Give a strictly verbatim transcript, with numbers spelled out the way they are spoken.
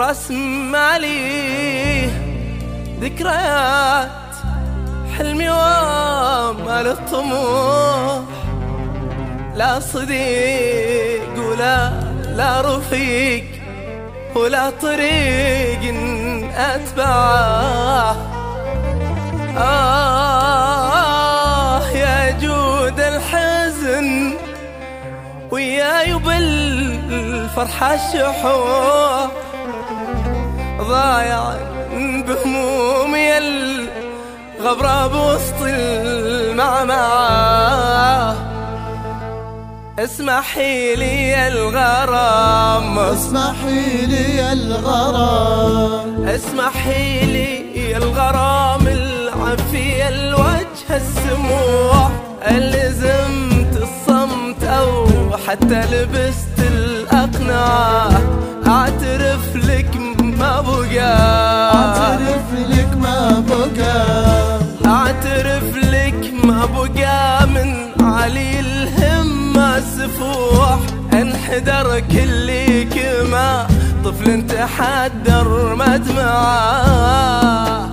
والرسم مالي ذكريات حلمي وامال الطموح، لا صديق ولا لا رفيق ولا طريق أتبعه. آه يا جود الحزن وياي بالفرحة الشحوح، ضايع بهمومي الغبرة بوسط المعمعة. اسمحي لي الغرام، اسمحي لي الغرام، اسمحي لي الغرام العفي الوجه السموح، الزمت الصمت أو حتى لبست الأقنعة. أعترف لك ما بقى، أعترف لك ما بقى، أعترف لك ما بقى من علي الهمة سفوح. انحدر كلي كما طفل تحدر مدمعه.